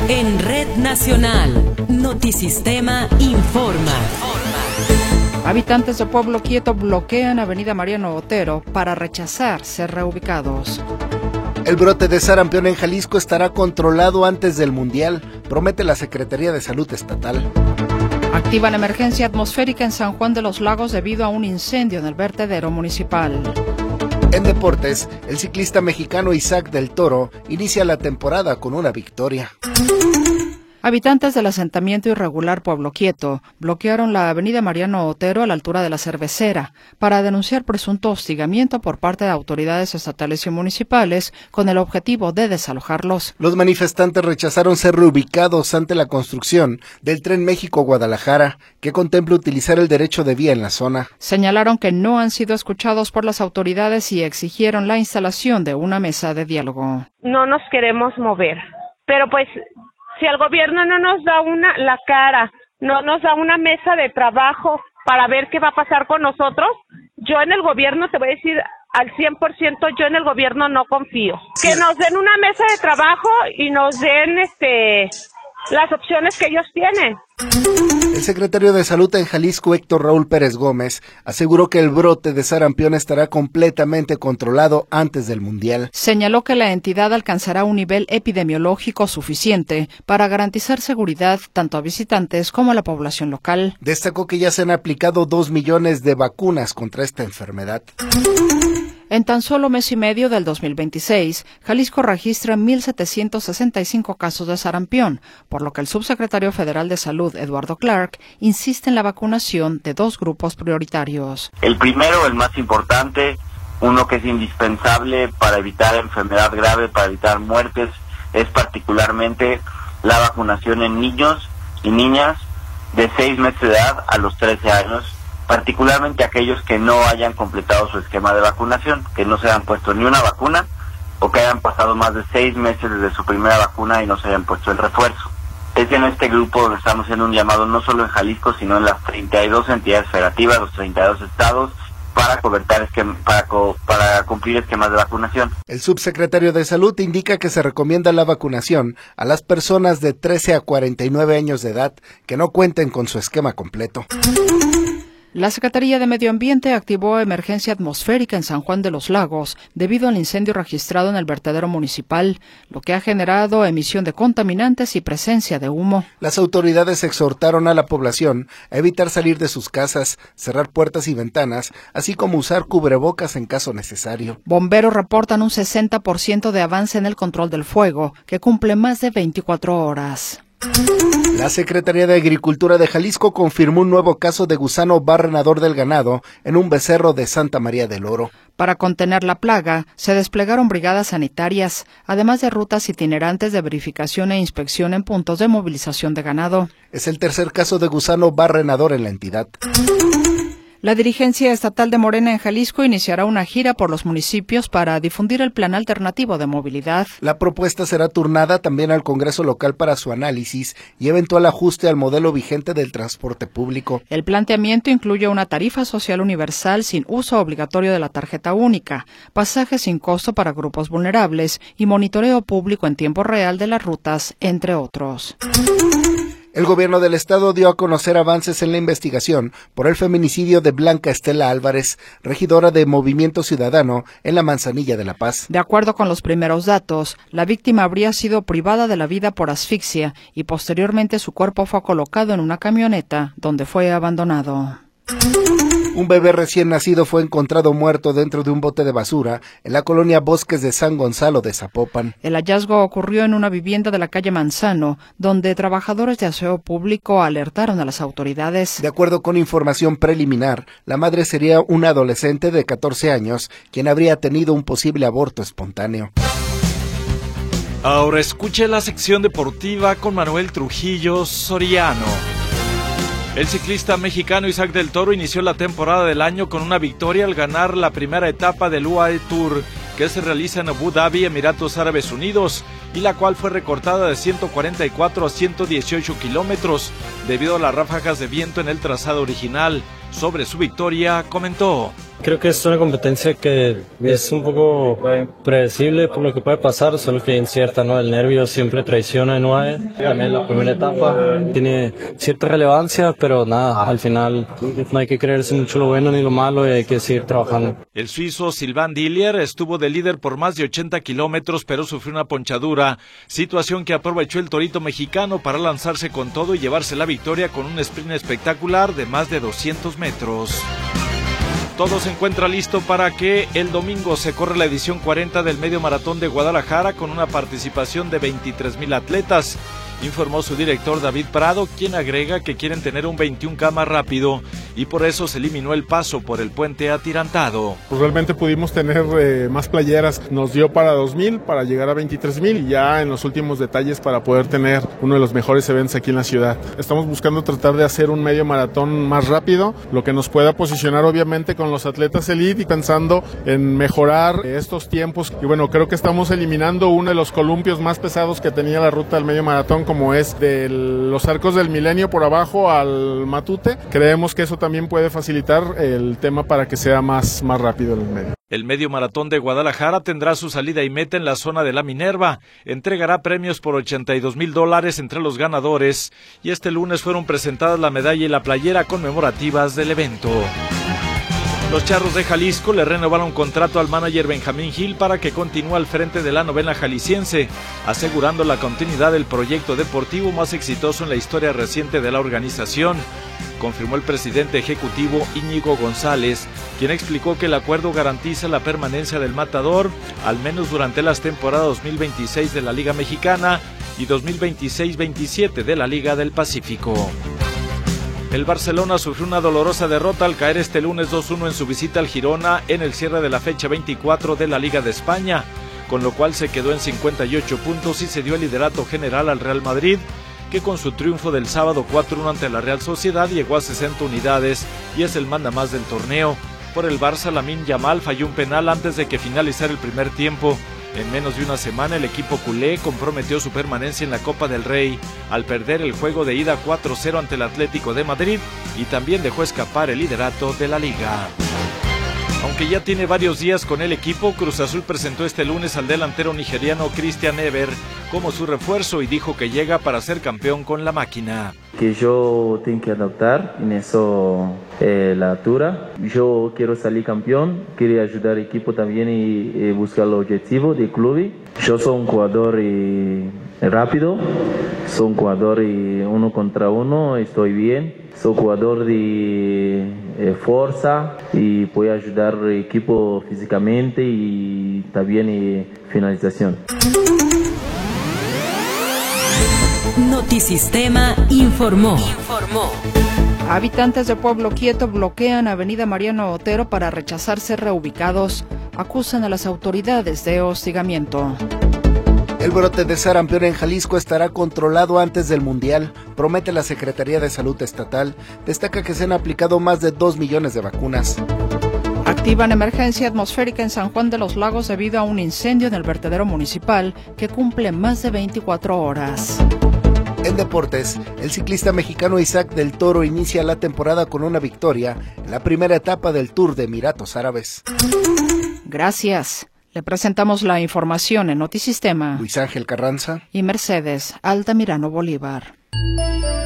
En Red Nacional, Notisistema informa. Habitantes de Pueblo Quieto bloquean Avenida Mariano Otero para rechazar ser reubicados. El brote de sarampión en Jalisco estará controlado antes del Mundial, promete la Secretaría de Salud Estatal. Activan emergencia atmosférica en San Juan de los Lagos debido a un incendio en el vertedero municipal. En deportes, el ciclista mexicano Isaac del Toro inicia la temporada con una victoria. Habitantes del asentamiento irregular Pueblo Quieto bloquearon la avenida Mariano Otero a la altura de la Cervecera para denunciar presunto hostigamiento por parte de autoridades estatales y municipales con el objetivo de desalojarlos. Los manifestantes rechazaron ser reubicados ante la construcción del Tren México-Guadalajara, que contempla utilizar el derecho de vía en la zona. Señalaron que no han sido escuchados por las autoridades y exigieron la instalación de una mesa de diálogo. No nos queremos mover, pero pues si el gobierno no nos da la cara, no nos da una mesa de trabajo para ver qué va a pasar con nosotros, yo en el gobierno, te voy a decir al 100%, yo en el gobierno no confío. Que nos den una mesa de trabajo y nos den las opciones que ellos tienen. El secretario de Salud en Jalisco, Héctor Raúl Pérez Gómez, aseguró que el brote de sarampión estará completamente controlado antes del Mundial. Señaló que la entidad alcanzará un nivel epidemiológico suficiente para garantizar seguridad tanto a visitantes como a la población local. Destacó que ya se han aplicado 2 millones de vacunas contra esta enfermedad. En tan solo mes y medio del 2026, Jalisco registra 1,765 casos de sarampión, por lo que el subsecretario federal de Salud, Eduardo Clark, insiste en la vacunación de 2 grupos prioritarios. El primero, el más importante, uno que es indispensable para evitar enfermedad grave, para evitar muertes, es particularmente la vacunación en niños y niñas de 6 meses de edad a los 13 años, particularmente aquellos que no hayan completado su esquema de vacunación, que no se hayan puesto ni una vacuna o que hayan pasado más de 6 meses desde su primera vacuna y no se hayan puesto el refuerzo. Es en este grupo donde estamos haciendo un llamado no solo en Jalisco, sino en las 32 entidades federativas, los 32 estados, para cumplir esquemas de vacunación. El subsecretario de Salud indica que se recomienda la vacunación a las personas de 13 a 49 años de edad que no cuenten con su esquema completo. La Secretaría de Medio Ambiente activó emergencia atmosférica en San Juan de los Lagos debido al incendio registrado en el vertedero municipal, lo que ha generado emisión de contaminantes y presencia de humo. Las autoridades exhortaron a la población a evitar salir de sus casas, cerrar puertas y ventanas, así como usar cubrebocas en caso necesario. Bomberos reportan un 60% de avance en el control del fuego, que cumple más de 24 horas. La Secretaría de Agricultura de Jalisco confirmó un nuevo caso de gusano barrenador del ganado en un becerro de Santa María del Oro. Para contener la plaga, se desplegaron brigadas sanitarias, además de rutas itinerantes de verificación e inspección en puntos de movilización de ganado. Es el tercer caso de gusano barrenador en la entidad. La dirigencia estatal de Morena en Jalisco iniciará una gira por los municipios para difundir el plan alternativo de movilidad. La propuesta será turnada también al Congreso local para su análisis y eventual ajuste al modelo vigente del transporte público. El planteamiento incluye una tarifa social universal sin uso obligatorio de la tarjeta única, pasajes sin costo para grupos vulnerables y monitoreo público en tiempo real de las rutas, entre otros. El gobierno del estado dio a conocer avances en la investigación por el feminicidio de Blanca Estela Álvarez, regidora de Movimiento Ciudadano en la Manzanilla de La Paz. De acuerdo con los primeros datos, la víctima habría sido privada de la vida por asfixia y posteriormente su cuerpo fue colocado en una camioneta donde fue abandonado. Un bebé recién nacido fue encontrado muerto dentro de un bote de basura en la colonia Bosques de San Gonzalo de Zapopan. El hallazgo ocurrió en una vivienda de la calle Manzano, donde trabajadores de aseo público alertaron a las autoridades. De acuerdo con información preliminar, la madre sería una adolescente de 14 años, quien habría tenido un posible aborto espontáneo. Ahora escuche la sección deportiva con Manuel Trujillo Soriano. El ciclista mexicano Isaac del Toro inició la temporada del año con una victoria al ganar la primera etapa del UAE Tour, que se realiza en Abu Dhabi, Emiratos Árabes Unidos, y la cual fue recortada de 144 a 118 kilómetros debido a las ráfagas de viento en el trazado original. Sobre su victoria, comentó: Creo que es una competencia que es un poco predecible por lo que puede pasar, solo que incierta, ¿no? El nervio siempre traiciona en UAE. También la primera etapa tiene cierta relevancia, pero nada, al final no hay que creerse mucho lo bueno ni lo malo y hay que seguir trabajando. El suizo Sylvain Dillier estuvo de líder por más de 80 kilómetros, pero sufrió una ponchadura, situación que aprovechó el torito mexicano para lanzarse con todo y llevarse la victoria con un sprint espectacular de más de 200 metros. Todo se encuentra listo para que el domingo se corra la edición 40 del Medio Maratón de Guadalajara con una participación de 23,000 atletas, informó su director David Prado, quien agrega que quieren tener un 21K más rápido y por eso se eliminó el paso por el puente atirantado. Pues realmente pudimos tener más playeras, nos dio para 2,000, para llegar a 23,000 y ya en los últimos detalles para poder tener uno de los mejores eventos aquí en la ciudad. Estamos buscando tratar de hacer un medio maratón más rápido, lo que nos pueda posicionar obviamente con los atletas elite y pensando en mejorar estos tiempos. Y bueno, creo que estamos eliminando uno de los columpios más pesados que tenía la ruta del medio maratón, como es de los Arcos del Milenio por abajo al Matute. Creemos que eso también puede facilitar el tema para que sea más rápido el medio. El Medio Maratón de Guadalajara tendrá su salida y meta en la zona de la Minerva. Entregará premios por $82,000 entre los ganadores y este lunes fueron presentadas la medalla y la playera conmemorativas del evento. Los Charros de Jalisco le renovaron contrato al manager Benjamín Gil para que continúe al frente de la novena jalisciense, asegurando la continuidad del proyecto deportivo más exitoso en la historia reciente de la organización, confirmó el presidente ejecutivo Íñigo González, quien explicó que el acuerdo garantiza la permanencia del Matador, al menos durante las temporadas 2026 de la Liga Mexicana y 2026-27 de la Liga del Pacífico. El Barcelona sufrió una dolorosa derrota al caer este lunes 2-1 en su visita al Girona en el cierre de la fecha 24 de la Liga de España, con lo cual se quedó en 58 puntos y se dio el liderato general al Real Madrid, que con su triunfo del sábado 4-1 ante la Real Sociedad llegó a 60 unidades y es el mandamás del torneo. Por el Barça, Lamine Yamal falló un penal antes de que finalizara el primer tiempo. En menos de una semana, el equipo culé comprometió su permanencia en la Copa del Rey al perder el juego de ida 4-0 ante el Atlético de Madrid y también dejó escapar el liderato de la Liga. Aunque ya tiene varios días con el equipo, Cruz Azul presentó este lunes al delantero nigeriano Christian Eber como su refuerzo y dijo que llega para ser campeón con la máquina. Que yo tengo que adaptar en eso la altura. Yo quiero salir campeón, quiero ayudar al equipo también y buscar el objetivo del club. Yo soy un jugador rápido, soy un jugador 1 contra 1, estoy bien. Soy jugador de fuerza y puedo ayudar al equipo físicamente y también finalización. Notisistema informó. Habitantes de Pueblo Quieto bloquean Avenida Mariano Otero para rechazar ser reubicados. Acusan a las autoridades de hostigamiento. El brote de sarampión en Jalisco estará controlado antes del Mundial, promete la Secretaría de Salud Estatal. Destaca que se han aplicado más de 2 millones de vacunas. Activan emergencia atmosférica en San Juan de los Lagos debido a un incendio en el vertedero municipal que cumple más de 24 horas. En deportes, el ciclista mexicano Isaac del Toro inicia la temporada con una victoria en la primera etapa del Tour de Emiratos Árabes. Gracias. Le presentamos la información en Notisistema. Luis Ángel Carranza y Mercedes Altamirano Bolívar.